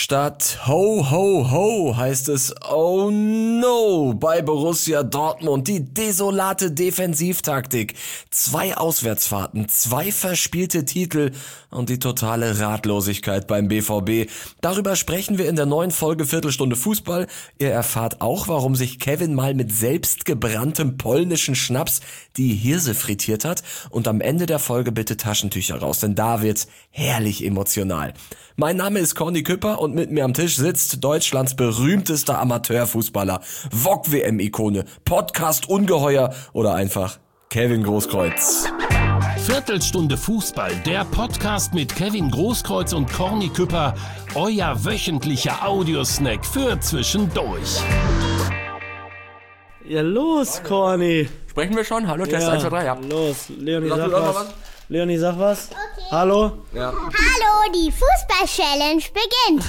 Statt Ho, Ho, Ho heißt es Oh no bei Borussia Dortmund. Die desolate Defensivtaktik, 2 Auswärtsfahrten, 2 verspielte Titel und die totale Ratlosigkeit beim BVB. Darüber sprechen wir in der neuen Folge Viertelstunde Fußball. Ihr erfahrt auch, warum sich Kevin mal mit selbstgebranntem polnischen Schnaps die Hirse frittiert hat. Und am Ende der Folge bitte Taschentücher raus, denn da wird's herrlich emotional. Mein Name ist Corny Küpper und mit mir am Tisch sitzt Deutschlands berühmtester Amateurfußballer, VOG-WM-Ikone, Podcast-Ungeheuer oder einfach Kevin Großkreuz. Viertelstunde Fußball, der Podcast mit Kevin Großkreuz und Corny Küpper, euer wöchentlicher Audiosnack für zwischendurch. Ja, los, Corny. Sprechen wir schon? Hallo, Test 1, 2, 3, ja. Los, Leonie, Sag sag du auch was. mal was? Leonie, sag was. Okay. Hallo? Ja. Hallo, die Fußball-Challenge beginnt.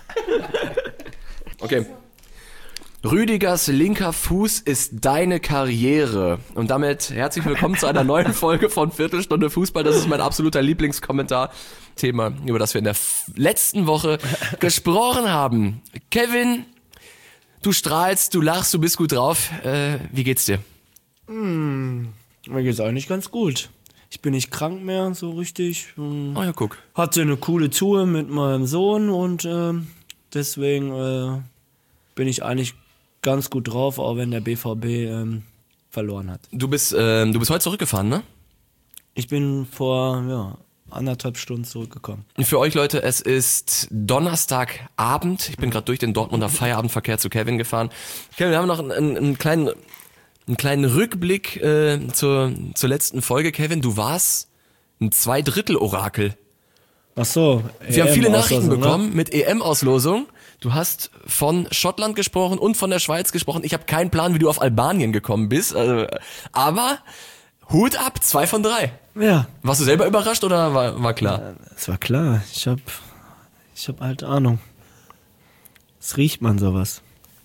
Okay. Rüdigers linker Fuß ist deine Karriere. Und damit herzlich willkommen zu einer neuen Folge von Viertelstunde Fußball. Das ist mein absoluter Lieblingskommentar-Thema, über das wir in der letzten Woche gesprochen haben. Kevin, du strahlst, du lachst, du bist gut drauf. Wie geht's dir? Mir geht's eigentlich ganz gut. Ich bin nicht krank mehr, so richtig. Oh ja, guck. Hatte eine coole Tour mit meinem Sohn und deswegen bin ich eigentlich ganz gut drauf, auch wenn der BVB verloren hat. Du bist heute zurückgefahren, ne? Ich bin vor 1,5 Stunden zurückgekommen. Für euch Leute, es ist Donnerstagabend. Ich bin gerade durch den Dortmunder Feierabendverkehr zu Kevin gefahren. Kevin, wir haben noch einen kleinen Rückblick zur letzten Folge. Kevin, du warst ein 2/3-Orakel. Ach so. Wir haben viele Nachrichten EM-Auslosung, bekommen mit EM-Auslosung. Du hast von Schottland gesprochen und von der Schweiz gesprochen. Ich habe keinen Plan, wie du auf Albanien gekommen bist. Aber Hut ab, 2 von 3. Ja. Warst du selber überrascht oder war klar? Es war klar. Ich hab halt Ahnung. Es riecht man sowas.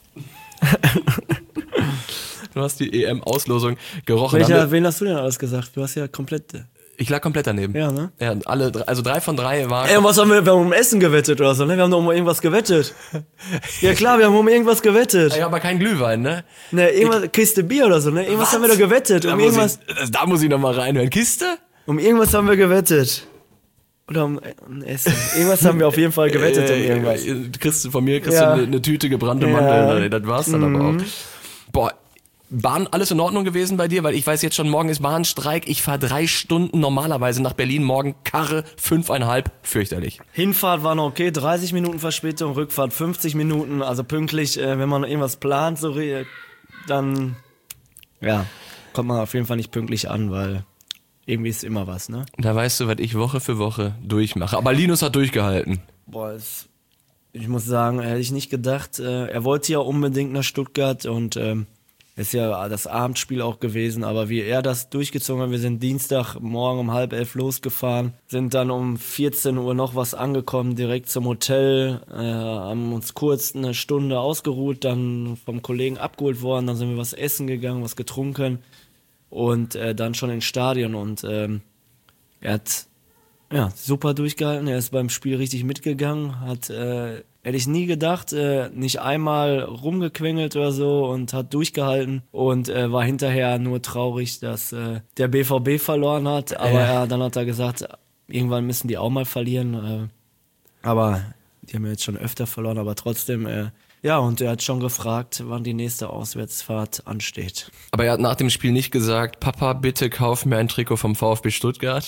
Du hast die EM-Auslosung gerochen. Wen hast du denn alles gesagt? Du hast ja komplett... Ich lag komplett daneben. Ja, ne? Ja, also 3 von 3 war... Ey, was haben wir um Essen gewettet oder so, ne? Wir haben doch um irgendwas gewettet. Ja klar, wir haben um irgendwas gewettet. Ja, aber kein Glühwein, ne? Ne, irgendwas, Kiste Bier oder so, ne? Irgendwas haben wir da gewettet. Da muss ich noch mal reinhören. Kiste? Um irgendwas haben wir gewettet. Oder um Essen. Irgendwas haben wir auf jeden Fall gewettet um irgendwas. Von mir kriegst Ja. du eine Tüte gebrannte Ja. Mandeln. Das war's dann aber auch. Boah, Bahn alles in Ordnung gewesen bei dir? Weil ich weiß jetzt schon, morgen ist Bahnstreik. Ich fahre 3 Stunden normalerweise nach Berlin. Morgen Karre 5,5. Fürchterlich. Hinfahrt war noch okay, 30 Minuten Verspätung, Rückfahrt 50 Minuten, also pünktlich, wenn man irgendwas plant, dann kommt man auf jeden Fall nicht pünktlich an, weil irgendwie ist immer was, ne? Da weißt du, was ich Woche für Woche durchmache. Aber Linus hat durchgehalten. Boah, ich muss sagen, hätte ich nicht gedacht. Er wollte ja unbedingt nach Stuttgart und ist ja das Abendspiel auch gewesen, aber wie er das durchgezogen hat, wir sind Dienstagmorgen um 10:30 losgefahren, sind dann um 14 Uhr noch was angekommen, direkt zum Hotel, haben uns kurz eine Stunde ausgeruht, dann vom Kollegen abgeholt worden, dann sind wir was essen gegangen, was getrunken und dann schon ins Stadion und er hat super durchgehalten, er ist beim Spiel richtig mitgegangen, hätte ich nie gedacht, nicht einmal rumgequengelt oder so und hat durchgehalten und war hinterher nur traurig, dass der BVB verloren hat, aber dann hat er gesagt, irgendwann müssen die auch mal verlieren, aber die haben ja jetzt schon öfter verloren, aber trotzdem, und er hat schon gefragt, wann die nächste Auswärtsfahrt ansteht. Aber er hat nach dem Spiel nicht gesagt, Papa, bitte kauf mir ein Trikot vom VfB Stuttgart.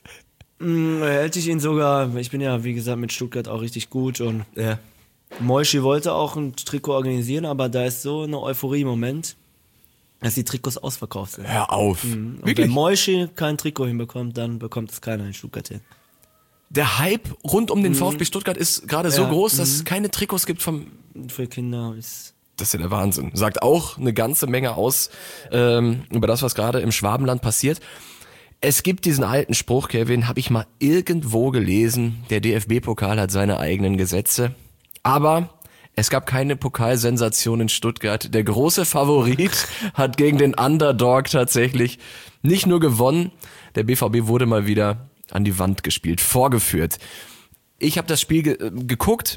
Hätte ich ihn sogar, ich bin ja wie gesagt mit Stuttgart auch richtig gut und Ja. Moischi wollte auch ein Trikot organisieren, aber da ist so eine Euphorie im Moment, dass die Trikots ausverkauft sind. Hör auf. Und Wirklich? wenn Moischi kein Trikot hinbekommt, dann bekommt es keiner in Stuttgart hin. Der Hype rund um den VfB Stuttgart ist gerade so Ja. groß, dass es keine Trikots gibt vom... Für Kinder ist... Das ist ja der Wahnsinn. Sagt auch eine ganze Menge aus über das, was gerade im Schwabenland passiert. Es gibt diesen alten Spruch, Kevin, habe ich mal irgendwo gelesen, der DFB-Pokal hat seine eigenen Gesetze. Aber es gab keine Pokalsensation in Stuttgart. Der große Favorit hat gegen den Underdog tatsächlich nicht nur gewonnen, der BVB wurde mal wieder an die Wand gespielt, vorgeführt. Ich habe das Spiel geguckt,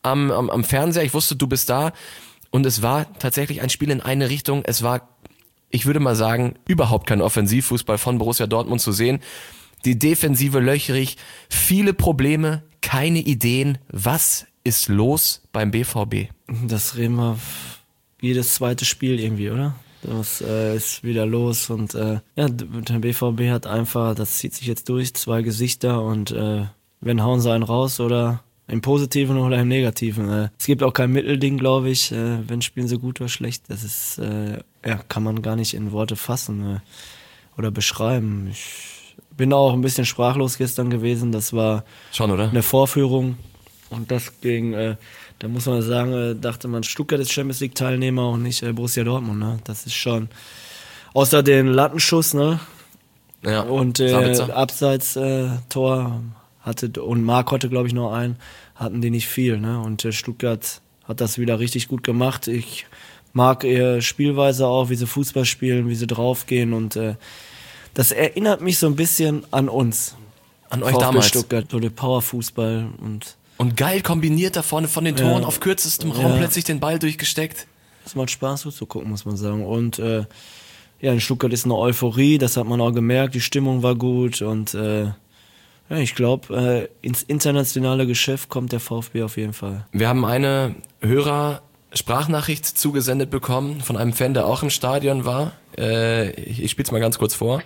am Fernseher, ich wusste, du bist da und es war tatsächlich ein Spiel in eine Richtung. Es war, ich würde mal sagen, überhaupt kein Offensivfußball von Borussia Dortmund zu sehen. Die Defensive löchrig, viele Probleme, keine Ideen. Was ist los beim BVB? Das reden wir jedes zweite Spiel irgendwie, oder? Das ist wieder los und der BVB hat einfach, das zieht sich jetzt durch, 2 Gesichter und wenn hauen sie einen raus oder im Positiven oder im Negativen. Es gibt auch kein Mittelding, glaube ich, wenn spielen sie gut oder schlecht. Das ist, kann man gar nicht in Worte fassen oder beschreiben. Ich bin auch ein bisschen sprachlos gestern gewesen, das war schon, oder? Eine Vorführung und das gegen... Da muss man sagen, dachte man, Stuttgart ist Champions League Teilnehmer und nicht Borussia Dortmund, ne? Das ist schon, außer den Lattenschuss, ne? Ja. Und Abseits Tor und Marc hatte, glaube ich, noch einen, hatten die nicht viel, ne? Und Stuttgart hat das wieder richtig gut gemacht. Ich mag ihre Spielweise auch, wie sie Fußball spielen, wie sie draufgehen und das erinnert mich so ein bisschen an uns. An euch damals. Stuttgart, so der Powerfußball und geil kombiniert da vorne von den Toren auf kürzestem Raum plötzlich den Ball durchgesteckt. Das macht Spaß so zu gucken, muss man sagen. Und in Stuttgart ist eine Euphorie, das hat man auch gemerkt, die Stimmung war gut und ich glaube, ins internationale Geschäft kommt der VfB auf jeden Fall. Wir haben eine Hörer-Sprachnachricht zugesendet bekommen von einem Fan, der auch im Stadion war. Ich spiel's mal ganz kurz vor.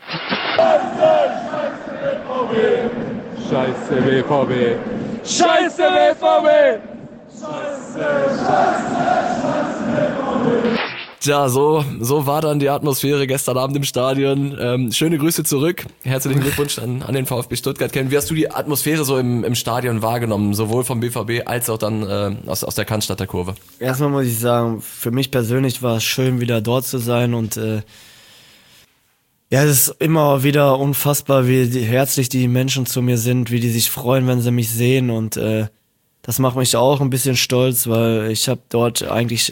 Scheiße BVB! Scheiße BVB! Tja, so war dann die Atmosphäre gestern Abend im Stadion. Schöne Grüße zurück. Herzlichen Glückwunsch an den VfB Stuttgart. Kevin, wie hast du die Atmosphäre so im Stadion wahrgenommen? Sowohl vom BVB als auch dann aus der Cannstatter Kurve. Erstmal muss ich sagen, für mich persönlich war es schön, wieder dort zu sein und es ist immer wieder unfassbar, wie herzlich die Menschen zu mir sind, wie die sich freuen, wenn sie mich sehen und das macht mich auch ein bisschen stolz, weil ich habe dort eigentlich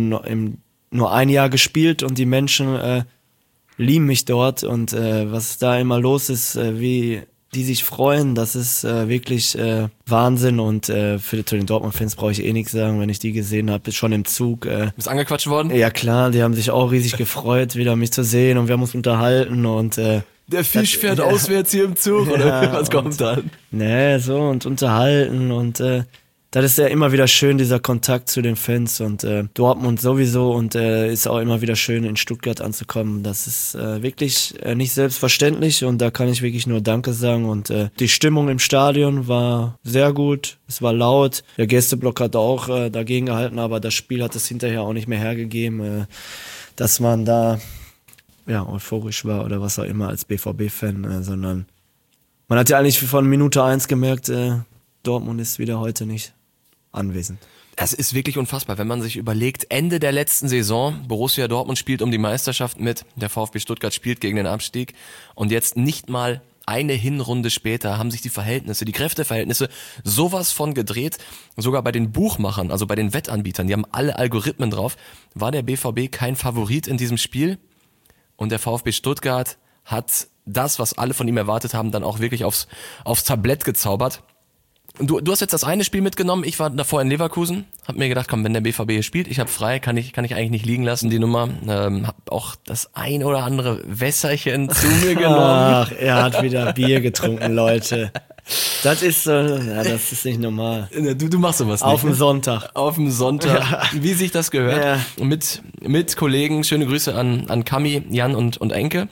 nur ein Jahr gespielt und die Menschen lieben mich dort und was da immer los ist, wie die sich freuen, das ist wirklich Wahnsinn und zu den Dortmund-Fans brauche ich nichts sagen, wenn ich die gesehen habe, schon im Zug. Bist angequatscht worden? Ja klar, die haben sich auch riesig gefreut, wieder mich zu sehen und wir haben uns unterhalten und der Fisch fährt auswärts hier im Zug, oder was kommt dann? Nee, so und unterhalten und das ist ja immer wieder schön, dieser Kontakt zu den Fans und Dortmund sowieso und ist auch immer wieder schön, in Stuttgart anzukommen. Das ist wirklich nicht selbstverständlich und da kann ich wirklich nur Danke sagen und die Stimmung im Stadion war sehr gut, es war laut, der Gästeblock hat auch dagegen gehalten, aber das Spiel hat es hinterher auch nicht mehr hergegeben, dass man da euphorisch war oder was auch immer als BVB-Fan, sondern man hat ja eigentlich von Minute 1 gemerkt, Dortmund ist wieder heute nicht anwesend. Es ist wirklich unfassbar, wenn man sich überlegt, Ende der letzten Saison, Borussia Dortmund spielt um die Meisterschaft mit, der VfB Stuttgart spielt gegen den Abstieg und jetzt nicht mal eine Hinrunde später haben sich die Kräfteverhältnisse sowas von gedreht, sogar bei den Buchmachern, also bei den Wettanbietern, die haben alle Algorithmen drauf, war der BVB kein Favorit in diesem Spiel und der VfB Stuttgart hat das, was alle von ihm erwartet haben, dann auch wirklich aufs Tablett gezaubert. Du hast jetzt das eine Spiel mitgenommen, ich war davor in Leverkusen, hab mir gedacht, komm, wenn der BVB hier spielt, ich hab frei, kann ich eigentlich nicht liegen lassen, die Nummer. Hab auch das ein oder andere Wässerchen zu mir genommen. Ach, er hat wieder Bier getrunken, Leute. Das ist das ist nicht normal. Du machst sowas nicht. Auf dem Sonntag. Auf dem Sonntag, wie sich das gehört. Ja. Mit Kollegen, schöne Grüße an Kami, Jan und Enke.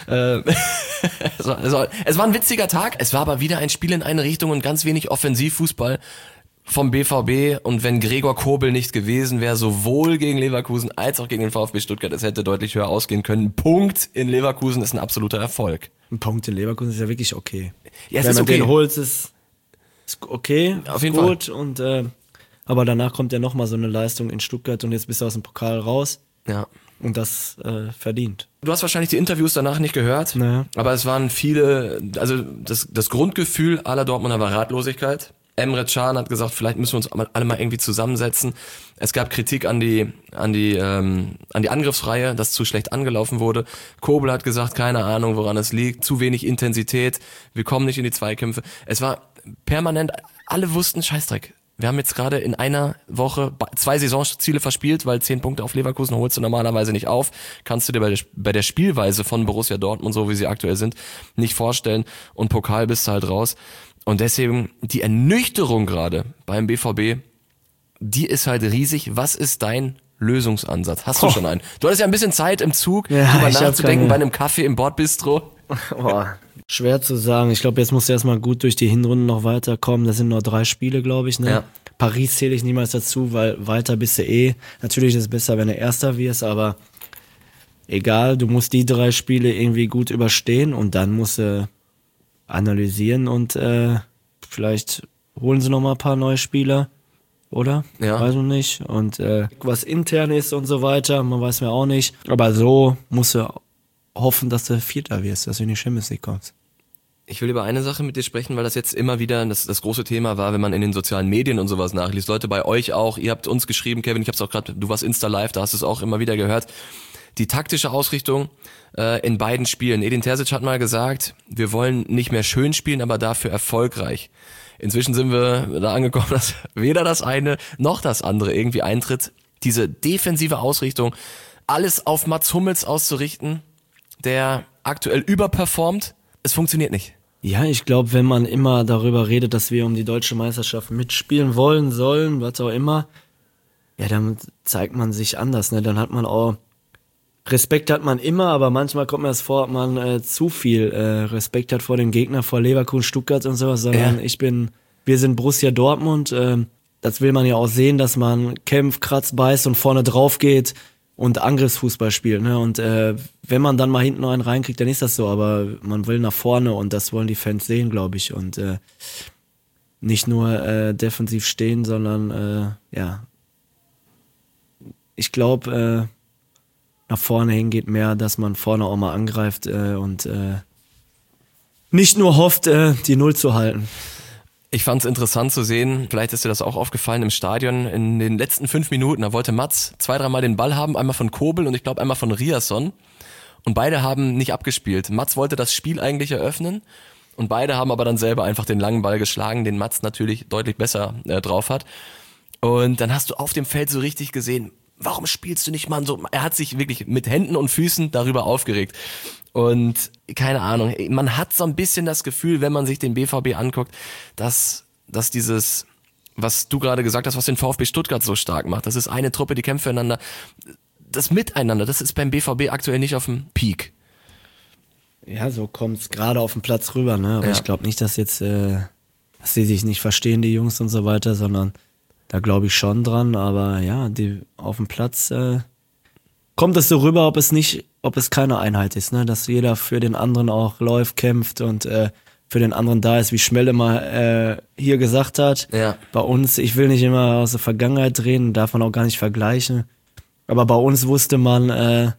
Es war ein witziger Tag, es war aber wieder ein Spiel in eine Richtung und ganz wenig Offensivfußball vom BVB und wenn Gregor Kobel nicht gewesen wäre, sowohl gegen Leverkusen als auch gegen den VfB Stuttgart, es hätte deutlich höher ausgehen können. Punkt in Leverkusen ist ein absoluter Erfolg. Ein Punkt in Leverkusen ist ja wirklich okay. Ja, wenn man okay. den holt, ist okay, auf ist jeden gut Fall. Und aber danach kommt ja nochmal so eine Leistung in Stuttgart und jetzt bist du aus dem Pokal raus. Ja. Und das verdient. Du hast wahrscheinlich die Interviews danach nicht gehört, Naja. aber es waren viele, also das Grundgefühl aller Dortmunder war Ratlosigkeit. Emre Can hat gesagt, vielleicht müssen wir uns alle mal irgendwie zusammensetzen. Es gab Kritik an die Angriffsreihe, dass zu schlecht angelaufen wurde. Kobel hat gesagt, keine Ahnung, woran es liegt, zu wenig Intensität, wir kommen nicht in die Zweikämpfe. Es war permanent, alle wussten, Scheißdreck, Wir haben jetzt gerade in einer Woche 2 Saisonziele verspielt, weil 10 Punkte auf Leverkusen holst du normalerweise nicht auf. Kannst du dir bei der Spielweise von Borussia Dortmund, so wie sie aktuell sind, nicht vorstellen. Und Pokal bist du halt raus. Und deswegen die Ernüchterung gerade beim BVB, die ist halt riesig. Was ist dein Lösungsansatz? Hast du schon einen? Du hattest ja ein bisschen Zeit im Zug, drüber nachzudenken bei einem Kaffee im Bordbistro. Schwer zu sagen. Ich glaube, jetzt musst du erstmal gut durch die Hinrunden noch weiterkommen. Das sind nur 3 Spiele, glaube ich. Ne? Ja. Paris zähle ich niemals dazu, weil weiter bist du eh. Natürlich ist es besser, wenn du Erster wirst, aber egal, du musst die 3 Spiele irgendwie gut überstehen und dann musst du analysieren und vielleicht holen sie noch mal ein paar neue Spieler, oder? Ja. Weiß man nicht. Und was intern ist und so weiter, man weiß mir auch nicht. Aber so musst du hoffen, dass du Vierter wirst, dass du in die Champions League kommst. Ich will über eine Sache mit dir sprechen, weil das jetzt immer wieder das große Thema war, wenn man in den sozialen Medien und sowas nachliest. Leute, bei euch auch, ihr habt uns geschrieben, Kevin, ich hab's auch gerade, du warst Insta Live, da hast du es auch immer wieder gehört. Die taktische Ausrichtung in beiden Spielen. Edin Terzic hat mal gesagt, wir wollen nicht mehr schön spielen, aber dafür erfolgreich. Inzwischen sind wir da angekommen, dass weder das eine noch das andere irgendwie eintritt. Diese defensive Ausrichtung, alles auf Mats Hummels auszurichten, der aktuell überperformt, es funktioniert nicht. Ja, ich glaube, wenn man immer darüber redet, dass wir um die deutsche Meisterschaft mitspielen wollen, sollen, was auch immer, ja, dann zeigt man sich anders, ne? Dann hat man auch, Respekt hat man immer, aber manchmal kommt mir das vor, ob man zu viel Respekt hat vor dem Gegner, vor Leverkusen, Stuttgart und sowas, sondern wir sind Borussia Dortmund, das will man ja auch sehen, dass man kämpft, kratzt, beißt und vorne drauf geht und Angriffsfußball spielt, ne? Und wenn man dann mal hinten noch einen reinkriegt, dann ist das so, aber man will nach vorne und das wollen die Fans sehen, glaube ich. Und nicht nur defensiv stehen, sondern ich glaube, nach vorne hin geht mehr, dass man vorne auch mal angreift und nicht nur hofft, die Null zu halten. Ich fand es interessant zu sehen, vielleicht ist dir das auch aufgefallen im Stadion, in den letzten 5 Minuten, da wollte Mats 2-3 Mal den Ball haben, einmal von Kobel und ich glaube einmal von Riasson und beide haben nicht abgespielt. Mats wollte das Spiel eigentlich eröffnen und beide haben aber dann selber einfach den langen Ball geschlagen, den Mats natürlich deutlich besser drauf hat. Und dann hast du auf dem Feld so richtig gesehen, warum spielst du nicht, Mann? So, er hat sich wirklich mit Händen und Füßen darüber aufgeregt. Und keine Ahnung, man hat so ein bisschen das Gefühl, wenn man sich den BVB anguckt, dass dieses, was du gerade gesagt hast, was den VfB Stuttgart so stark macht, das ist eine Truppe, die kämpft füreinander. Das Miteinander, das ist beim BVB aktuell nicht auf dem Peak. Ja, so kommt's gerade auf den Platz rüber, ne? Aber Ja. ich glaube nicht, dass jetzt, dass die sich nicht verstehen, die Jungs und so weiter, sondern da glaube ich schon dran. Aber ja, die auf dem Platz kommt es so rüber, ob es keine Einheit ist, ne? Dass jeder für den anderen auch läuft, kämpft und für den anderen da ist, wie Schmelle mal hier gesagt hat. Ja. Bei uns, ich will nicht immer aus der Vergangenheit reden, darf man auch gar nicht vergleichen. Aber bei uns wusste man,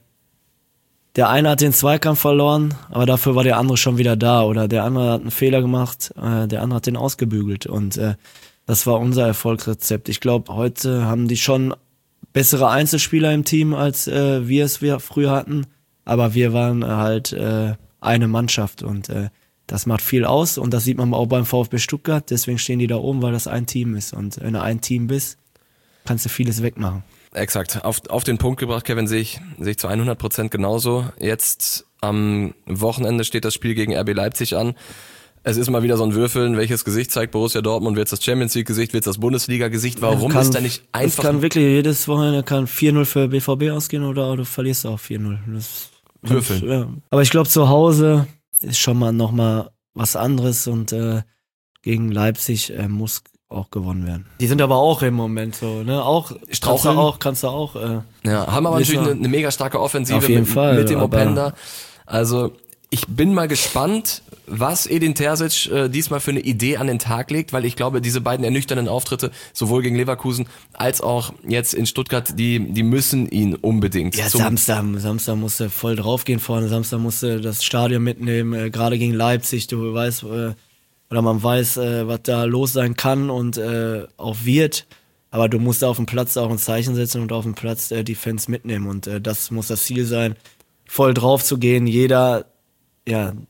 der eine hat den Zweikampf verloren, aber dafür war der andere schon wieder da. Oder der andere hat einen Fehler gemacht, der andere hat den ausgebügelt. Und das war unser Erfolgsrezept. Ich glaube, heute haben die schon bessere Einzelspieler im Team, als wir früher hatten. Aber wir waren halt eine Mannschaft und das macht viel aus. Und das sieht man auch beim VfB Stuttgart. Deswegen stehen die da oben, weil das ein Team ist. Und wenn du ein Team bist, kannst du vieles wegmachen. Exakt, auf den Punkt gebracht, Kevin, sehe ich zu 100% genauso. Jetzt am Wochenende steht das Spiel gegen RB Leipzig an. Es ist mal wieder so ein Würfeln, welches Gesicht zeigt Borussia Dortmund, wird es das Champions League Gesicht, wird es das Bundesliga Gesicht, warum ist da nicht einfach... Es kann wirklich jedes Wochenende 4-0 für BVB ausgehen oder du verlierst auch 4-0. Würfeln. Ja. Aber ich glaube, zu Hause ist schon mal nochmal was anderes und gegen Leipzig muss auch gewonnen werden. Die sind aber auch im Moment so, ne? Auch Straucheln. Kannst du auch. Ja, haben aber natürlich eine mega starke Offensive Auf jeden Fall, mit dem aber- Openda. Also ich bin mal gespannt, was Edin Terzic diesmal für eine Idee an den Tag legt, weil ich glaube, diese beiden ernüchternden Auftritte, sowohl gegen Leverkusen als auch jetzt in Stuttgart, die müssen ihn unbedingt. Ja, Samstag musst du voll draufgehen vorne, Samstag musst du das Stadion mitnehmen, gerade gegen Leipzig, du weißt, oder man weiß, was da los sein kann und auch wird, aber du musst da auf dem Platz auch ein Zeichen setzen und auf dem Platz die Fans mitnehmen und das muss das Ziel sein, voll drauf zu gehen, jeder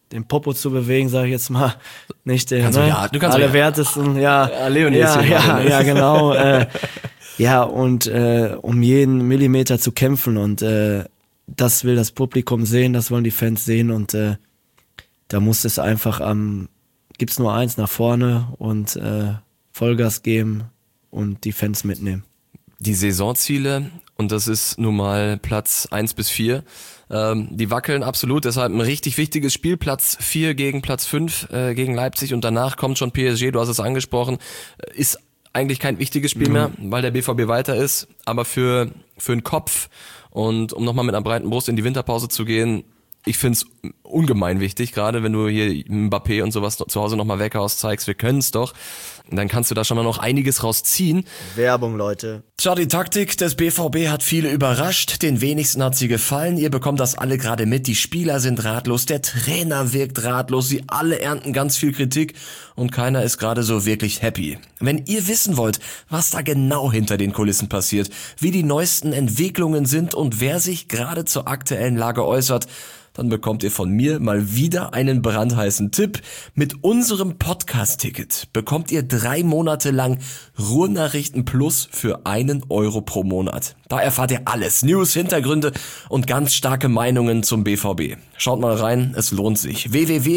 den Popo zu bewegen, sage ich jetzt mal, nicht den Kannst du ja, du kannst du ja. allerwertesten, ja, Leonie ist hier gerade, ne? ja, genau, ja, und um jeden Millimeter zu kämpfen und das will das Publikum sehen, das wollen die Fans sehen und da muss es einfach gibt's nur eins, nach vorne und Vollgas geben und die Fans mitnehmen. Die Saisonziele, und das ist nun mal Platz 1 bis 4, die wackeln absolut, deshalb ein richtig wichtiges Spiel, Platz 4 gegen Platz 5 gegen Leipzig und danach kommt schon PSG, du hast es angesprochen, ist eigentlich kein wichtiges Spiel mehr, weil der BVB weiter ist, aber für den Kopf und um nochmal mit einer breiten Brust in die Winterpause zu gehen, ich find's ungemein wichtig, gerade wenn du hier Mbappé und sowas zu Hause nochmal weghaust, zeigst, wir können's doch, dann kannst du da schon mal noch einiges rausziehen. Werbung, Leute. Tja, die Taktik des BVB hat viele überrascht, den wenigsten hat sie gefallen, ihr bekommt das alle gerade mit, die Spieler sind ratlos, der Trainer wirkt ratlos, sie alle ernten ganz viel Kritik und keiner ist gerade so wirklich happy. Wenn ihr wissen wollt, was da genau hinter den Kulissen passiert, wie die neuesten Entwicklungen sind und wer sich gerade zur aktuellen Lage äußert, dann bekommt ihr von mir mal wieder einen brandheißen Tipp. Mit unserem Podcast-Ticket bekommt ihr 3 Monate lang Ruhrnachrichten Plus für 1 Euro pro Monat. Da erfahrt ihr alles, News, Hintergründe und ganz starke Meinungen zum BVB. Schaut mal rein, es lohnt sich.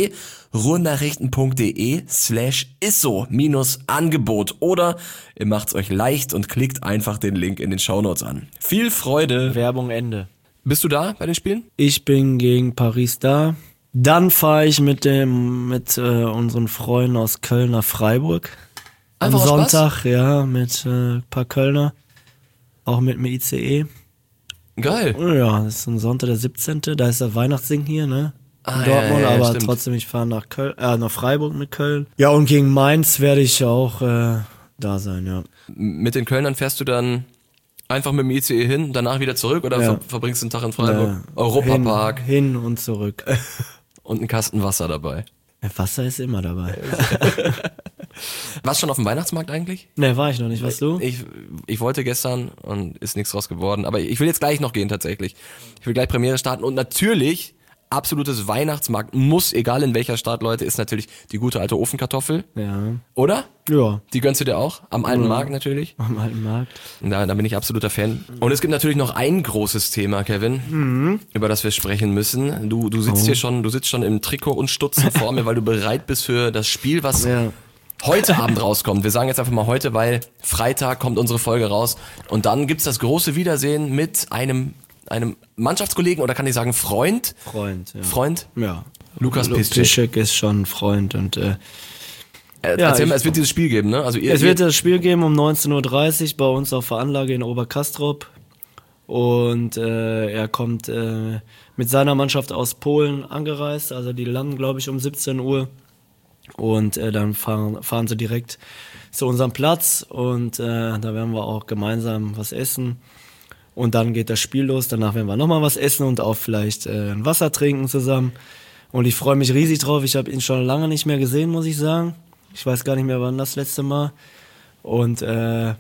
www.ruhrnachrichten.de/isso-Angebot oder ihr macht's euch leicht und klickt einfach den Link in den Shownotes an. Viel Freude. Werbung Ende. Bist du da bei den Spielen? Ich bin gegen Paris da. Dann fahre ich mit unseren Freunden aus Köln nach Freiburg. Einfach Am aus Sonntag, Spaß? ja, mit ein paar Kölner. Auch mit dem ICE. Geil. Ja, das ist ein Sonntag, der 17. Da ist der Weihnachtssing hier, ne? In Ah, Dortmund, ja, aber stimmt. trotzdem, ich fahre nach Freiburg mit Köln. Ja, und gegen Mainz werde ich auch da sein, ja. Mit den Kölnern fährst du dann einfach mit dem ICE hin, danach wieder zurück oder Ja. verbringst du einen Tag in Freiburg? Europapark Hin und zurück. und einen Kasten Wasser dabei. Wasser ist immer dabei. Warst du schon auf dem Weihnachtsmarkt eigentlich? Ne, war ich noch nicht, weißt du? Ich wollte gestern und ist nichts draus geworden, aber ich will jetzt gleich noch gehen tatsächlich. Ich will gleich Premiere starten und natürlich absolutes Weihnachtsmarkt muss, egal in welcher Stadt, Leute, ist natürlich die gute alte Ofenkartoffel, Ja. oder? Ja, Die gönnst du dir auch, am alten Markt natürlich. am alten Markt. Da bin ich absoluter Fan. Und es gibt natürlich noch ein großes Thema, Kevin, über das wir sprechen müssen. Du sitzt hier schon, du sitzt schon im Trikot und Stutzen vor mir, weil du bereit bist für das Spiel, was Ja. heute Abend rauskommt. Wir sagen jetzt einfach mal heute, weil Freitag kommt unsere Folge raus. Und dann gibt's das große Wiedersehen mit einem Mannschaftskollegen oder kann ich sagen Freund? Freund, ja. Freund? Ja. Lukas Piszczek. Piszczek ist schon ein Freund und Erzähl mal, es wird dieses Spiel geben, ne? Also es wird das Spiel geben um 19:30 Uhr bei uns auf der Anlage in Oberkastrop und er kommt mit seiner Mannschaft aus Polen angereist, also die landen glaube ich um 17 Uhr und dann fahren sie direkt zu unserem Platz und da werden wir auch gemeinsam was essen. Und dann geht das Spiel los, danach werden wir nochmal was essen und auch vielleicht ein Wasser trinken zusammen. Und ich freue mich riesig drauf, ich habe ihn schon lange nicht mehr gesehen, muss ich sagen. Ich weiß gar nicht mehr, wann das letzte Mal. Und ja,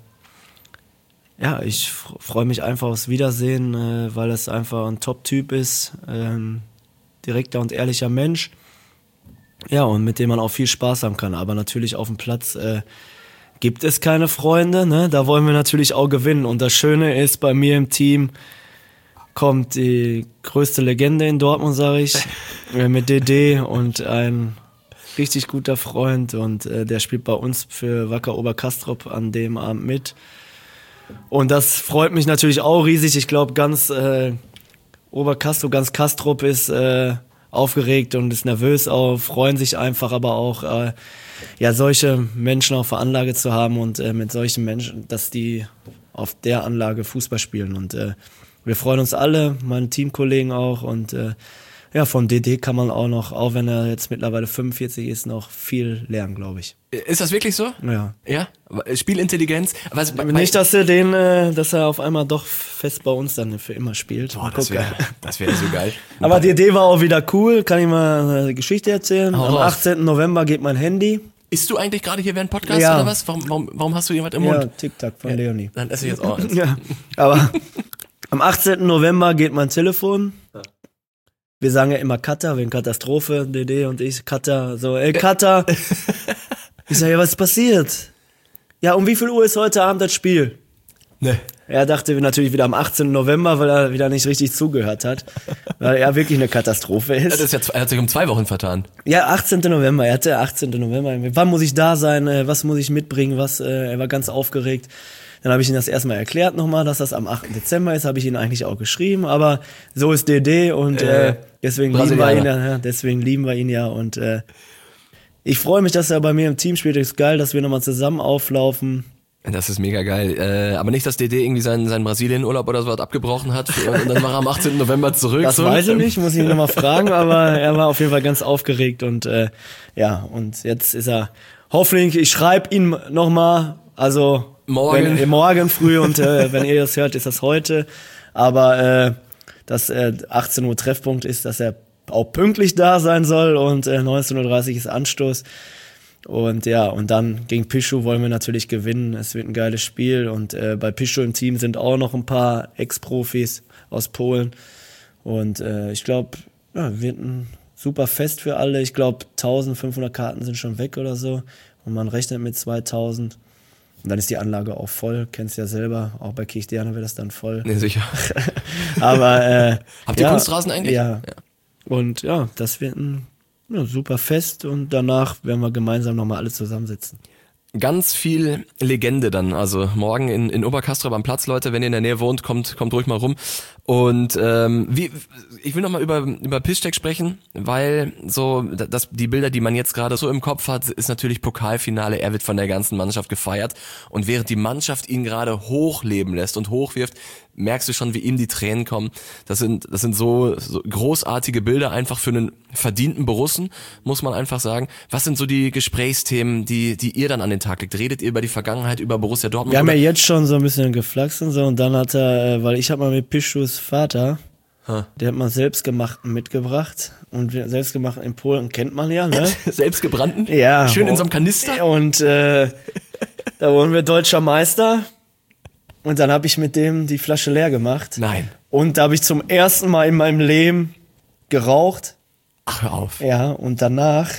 ich freue mich einfach aufs Wiedersehen, weil es einfach ein Top-Typ ist, direkter und ehrlicher Mensch. Ja, und mit dem man auch viel Spaß haben kann. Aber natürlich auf dem Platz gibt es keine Freunde, ne? Da wollen wir natürlich auch gewinnen. Und das Schöne ist, bei mir im Team kommt die größte Legende in Dortmund, sage ich, mit DD und ein richtig guter Freund. Und der spielt bei uns für Wacker Oberkastrop an dem Abend mit. Und das freut mich natürlich auch riesig. Ich glaube, ganz Oberkastrop, ganz Kastrop ist aufgeregt und ist nervös auch, freuen sich einfach, aber auch ja, solche Menschen auf der Anlage zu haben und mit solchen Menschen, dass die auf der Anlage Fußball spielen. Und wir freuen uns alle, meine Teamkollegen auch. Und ja, von DD kann man auch noch, auch wenn er jetzt mittlerweile 45 ist, noch viel lernen, glaube ich. Ist das wirklich so? Ja. Ja? Spielintelligenz? Was, Nicht, dass er auf einmal doch fest bei uns dann für immer spielt. Boah, das wäre so geil. Aber die Idee war auch wieder cool. Kann ich mal eine Geschichte erzählen? Hau Am raus. 18. November geht mein Handy. Isst du eigentlich gerade hier während Podcast Ja. oder was? Warum hast du jemand im Ja, Mund? Tic-Tac von Leonie. Dann esse ich jetzt auch eins. Ja, aber am 18. November geht mein Telefon wir sagen ja immer Cutter, wegen Katastrophe, DD und ich, Cutter, so, ey, Cutter. Ich sag, ja, was ist passiert? Ja, um wie viel Uhr ist heute Abend das Spiel? Ne. Er dachte natürlich wieder am 18. November, weil er wieder nicht richtig zugehört hat, weil er wirklich eine Katastrophe ist. Er hat sich um 2 Wochen vertan. Ja, 18. November, er hatte 18. November. Wann muss ich da sein? Was muss ich mitbringen? Er war ganz aufgeregt. Dann habe ich ihm das erstmal erklärt nochmal, dass das am 8. Dezember ist, habe ich ihn eigentlich auch geschrieben, aber so ist DD und deswegen lieben wir ihn ja, deswegen lieben wir ihn ja und ich freue mich, dass er bei mir im Team spielt. Ist geil, dass wir nochmal zusammen auflaufen. Das ist mega geil. Aber nicht, dass DD irgendwie seinen Brasilien-Urlaub oder so was abgebrochen hat und dann war er am 18. November zurück. Das weiß ich nicht, muss ich ihn nochmal fragen, aber er war auf jeden Fall ganz aufgeregt und und jetzt ist er hoffentlich, ich schreibe ihn nochmal, also morgen früh und wenn ihr das hört, ist das heute, aber dass 18 Uhr Treffpunkt ist, dass er auch pünktlich da sein soll und 19.30 Uhr ist Anstoß. Und ja, und dann gegen Pischu wollen wir natürlich gewinnen. Es wird ein geiles Spiel und bei Pischu im Team sind auch noch ein paar Ex-Profis aus Polen. Und ich glaube, wird ein super Fest für alle. Ich glaube, 1500 Karten sind schon weg oder so. Und man rechnet mit 2000. Und dann ist die Anlage auch voll. Kennst ja selber, auch bei Kirchdiana wird das dann voll. Nee, sicher. Aber habt ihr Kunstrasen eigentlich? Ja. Und ja, das wird ein super Fest und danach werden wir gemeinsam nochmal alle zusammensitzen. Ganz viel Legende dann, also morgen in Oberkastrop am Platz, Leute, wenn ihr in der Nähe wohnt, kommt ruhig mal rum. Und ich will nochmal über Piszczek sprechen, weil so die Bilder, die man jetzt gerade so im Kopf hat, ist natürlich Pokalfinale, er wird von der ganzen Mannschaft gefeiert und während die Mannschaft ihn gerade hochleben lässt und hochwirft, merkst du schon, wie ihm die Tränen kommen. Das sind so großartige Bilder einfach für einen verdienten Borussen, muss man einfach sagen. Was sind so die Gesprächsthemen, die ihr dann an den Tag legt? Redet ihr über die Vergangenheit, über Borussia Dortmund? Wir haben ja jetzt schon so ein bisschen geflaxt und so und dann hat er, weil ich habe mal mit Piszczus Vater, der hat mal selbstgemachten mitgebracht und selbstgemachten in Polen kennt man ja, ne? Selbstgebrannten? Ja. Schön in so einem Kanister? Und da wurden wir deutscher Meister. Und dann habe ich mit dem die Flasche leer gemacht. Nein. Und da habe ich zum ersten Mal in meinem Leben geraucht. Ach, hör auf. Ja, und danach,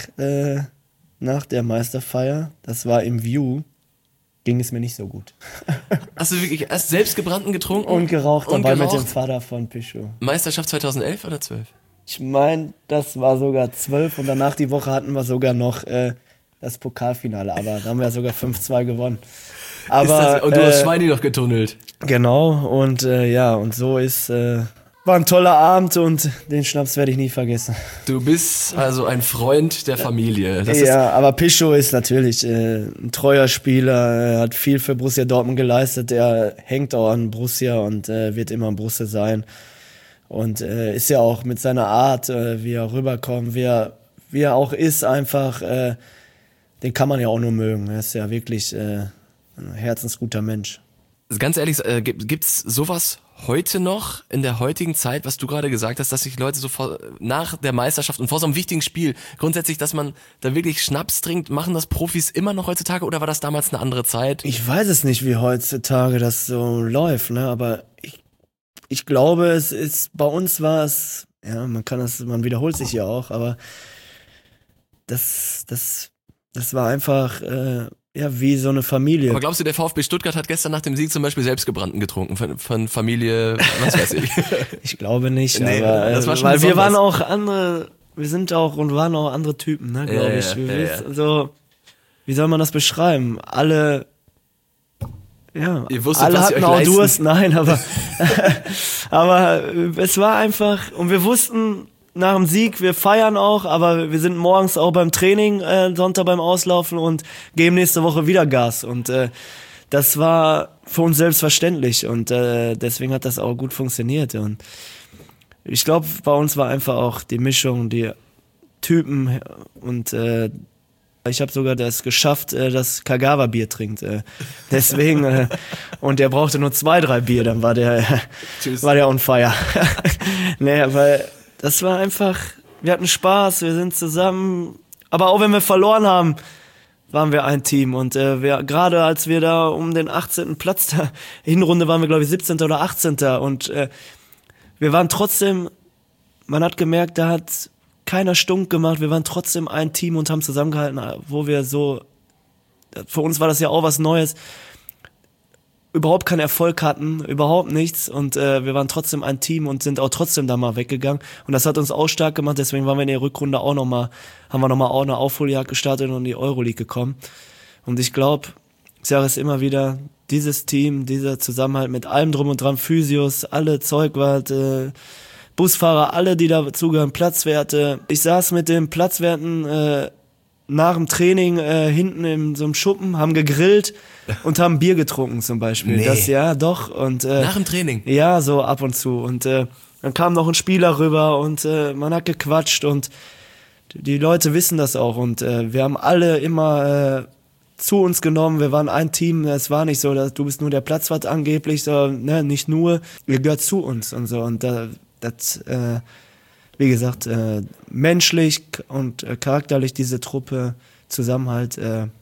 nach der Meisterfeier, das war im View, ging es mir nicht so gut. Hast du wirklich erst selbstgebrannten getrunken? Und geraucht dabei geraucht? mit dem Vater von Pischu. Meisterschaft 2011 oder 12? Ich meine, das war sogar 12 und danach die Woche hatten wir sogar noch das Pokalfinale, aber da haben wir sogar 5-2 gewonnen. Aber, und du hast Schweini noch getunnelt. Genau, und und so war ein toller Abend und den Schnaps werde ich nie vergessen. Du bist also ein Freund der Familie. Das aber Pischu ist natürlich ein treuer Spieler, er hat viel für Borussia Dortmund geleistet, er hängt auch an Borussia und wird immer an Borussia sein. Und ist ja auch mit seiner Art, wie er rüberkommt, wie er auch ist, einfach, den kann man ja auch nur mögen. Er ist ja wirklich ein herzensguter Mensch. Ganz ehrlich, gibt's sowas heute noch in der heutigen Zeit, was du gerade gesagt hast, dass sich Leute so nach der Meisterschaft und vor so einem wichtigen Spiel grundsätzlich, dass man da wirklich Schnaps trinkt, machen das Profis immer noch heutzutage oder war das damals eine andere Zeit? Ich weiß es nicht, wie heutzutage das so läuft, ne? Aber ich glaube, es ist, bei uns war es, ja, man wiederholt sich ja auch, aber das war einfach, wie so eine Familie. Aber glaubst du, der VfB Stuttgart hat gestern nach dem Sieg zum Beispiel selbstgebrannten getrunken von Familie, was weiß ich? Ich glaube nicht, nee, aber das war schon weil wir besonders. waren auch waren auch andere Typen, ne, glaube ich. So, wie soll man das beschreiben? Alle Ihr wusstet, alle was ihr hatten euch auch leisten. Durst, nein, aber es war einfach, und wir wussten nach dem Sieg, wir feiern auch, aber wir sind morgens auch beim Training, Sonntag beim Auslaufen und geben nächste Woche wieder Gas und das war für uns selbstverständlich und deswegen hat das auch gut funktioniert und ich glaube, bei uns war einfach auch die Mischung, die Typen und ich habe sogar das geschafft, dass Kagawa-Bier trinkt. Deswegen, und der brauchte nur 2-3 Bier, dann war der on fire. Nee, weil das war einfach, wir hatten Spaß, wir sind zusammen, aber auch wenn wir verloren haben, waren wir ein Team und gerade als wir da um den 18. Platz da, Hinrunde waren wir glaube ich 17. oder 18. und wir waren trotzdem man hat gemerkt, da hat keiner stunk gemacht. Wir waren trotzdem ein Team und haben zusammengehalten, wo wir so, für uns war das ja auch was Neues, überhaupt keinen Erfolg hatten, überhaupt nichts und wir waren trotzdem ein Team und sind auch trotzdem da mal weggegangen und das hat uns auch stark gemacht, deswegen waren wir in der Rückrunde auch nochmal, haben wir nochmal auch eine Aufholjagd gestartet und in die Euroleague gekommen und ich glaube, ich sage es immer wieder, dieses Team, dieser Zusammenhalt mit allem drum und dran, Physios, alle Zeugwart, Busfahrer, alle, die dazugehören, Platzwerte. Ich saß mit den Platzwerten nach dem Training hinten in so einem Schuppen, haben gegrillt und haben Bier getrunken zum Beispiel. Nee. Das, ja, doch. Und, Nach dem Training? Ja, so ab und zu. Und dann kam noch ein Spieler rüber und man hat gequatscht und die Leute wissen das auch. Und wir haben alle immer zu uns genommen, wir waren ein Team, es war nicht so, dass du bist nur der Platzwart angeblich, so, ne, nicht nur, ihr gehört zu uns und so. Und das, wie gesagt, menschlich und charakterlich diese Truppe Zusammenhalt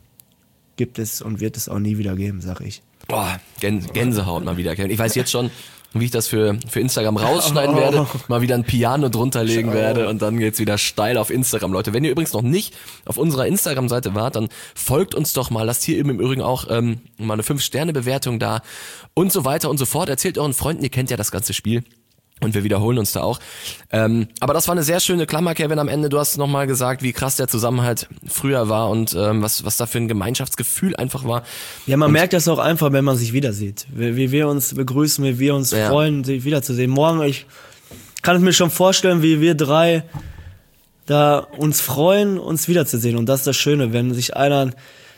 gibt es und wird es auch nie wieder geben, sag ich. Boah, Gänsehaut mal wieder, Kevin. Ich weiß jetzt schon, wie ich das für Instagram rausschneiden werde, mal wieder ein Piano drunter legen werde und dann geht's wieder steil auf Instagram, Leute. Wenn ihr übrigens noch nicht auf unserer Instagram-Seite wart, dann folgt uns doch mal, lasst hier im Übrigen auch mal eine 5-Sterne-Bewertung da und so weiter und so fort. Erzählt euren Freunden, ihr kennt ja das ganze Spiel. Und wir wiederholen uns da auch. Aber das war eine sehr schöne Klammer, Kevin, am Ende. Du hast nochmal gesagt, wie krass der Zusammenhalt früher war und was da für ein Gemeinschaftsgefühl einfach war. Ja, man merkt das auch einfach, wenn man sich wieder sieht. Wie wir uns begrüßen, wie wir uns freuen, sich wiederzusehen. Morgen, ich kann es mir schon vorstellen, wie wir drei da uns freuen, uns wiederzusehen. Und das ist das Schöne, wenn sich einer...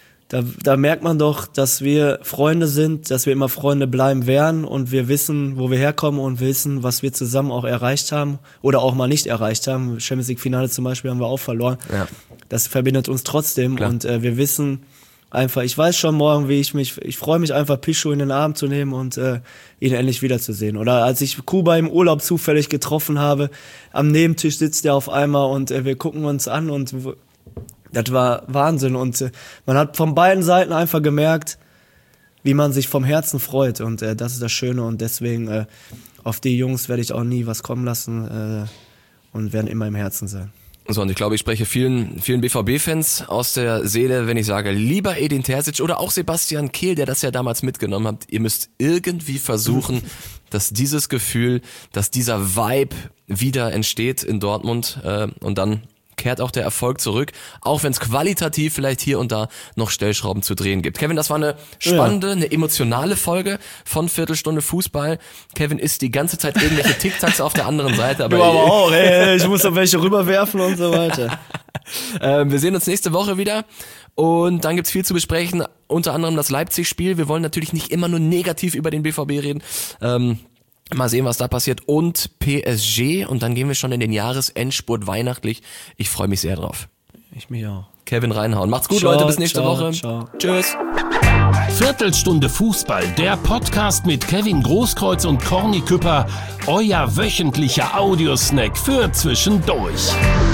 Da merkt man doch, dass wir Freunde sind, dass wir immer Freunde bleiben werden und wir wissen, wo wir herkommen und wissen, was wir zusammen auch erreicht haben oder auch mal nicht erreicht haben. Champions League Finale zum Beispiel haben wir auch verloren. Ja. Das verbindet uns trotzdem. Klar. Und wir wissen einfach, ich weiß schon morgen, ich freue mich einfach, Pichu in den Arm zu nehmen und ihn endlich wiederzusehen. Oder als ich Kuba im Urlaub zufällig getroffen habe, am Nebentisch sitzt er auf einmal und wir gucken uns an und das war Wahnsinn und man hat von beiden Seiten einfach gemerkt, wie man sich vom Herzen freut und das ist das Schöne und deswegen auf die Jungs werde ich auch nie was kommen lassen und werden immer im Herzen sein. So, und ich glaube, ich spreche vielen BVB-Fans aus der Seele, wenn ich sage, lieber Edin Terzic oder auch Sebastian Kehl, der das ja damals mitgenommen hat, ihr müsst irgendwie versuchen, dass dieses Gefühl, dass dieser Vibe wieder entsteht in Dortmund und dann kehrt auch der Erfolg zurück, auch wenn es qualitativ vielleicht hier und da noch Stellschrauben zu drehen gibt. Kevin, das war eine spannende, eine emotionale Folge von Viertelstunde Fußball. Kevin isst die ganze Zeit irgendwelche Tic-Tacs auf der anderen Seite. Aber du aber auch, ich muss doch welche rüberwerfen und so weiter. Wir sehen uns nächste Woche wieder und dann gibt's viel zu besprechen, unter anderem das Leipzig-Spiel. Wir wollen natürlich nicht immer nur negativ über den BVB reden. Mal sehen, was da passiert. Und PSG. Und dann gehen wir schon in den Jahresendspurt weihnachtlich. Ich freue mich sehr drauf. Ich mich auch. Kevin Reinhauen. Macht's gut, Leute. Bis nächste Woche. Ciao. Tschüss. Viertelstunde Fußball, der Podcast mit Kevin Großkreuz und Corny Küpper. Euer wöchentlicher Audiosnack für zwischendurch.